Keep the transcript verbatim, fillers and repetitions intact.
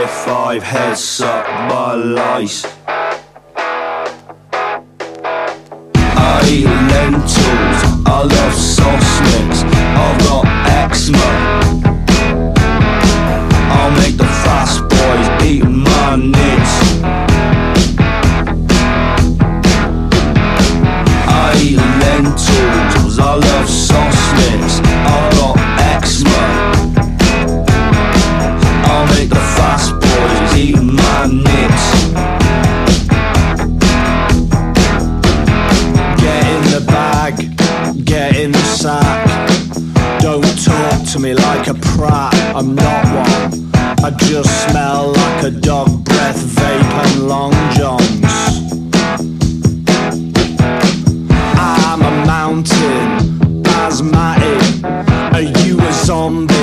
five, head sucked by lice. I eat lentils, I love sauce mix, I've got eczema. I'll make the fast boys eat my nits. I eat lentils, I love sauce mix, I've got eczema. I'll make the fast boys eat my nits. Get in the bag, get in the sack. Don't talk to me like a prat, I'm not one. I just smell like a dog breath, vape and long johns. I'm a mountain, asthmatic. Are you a zombie?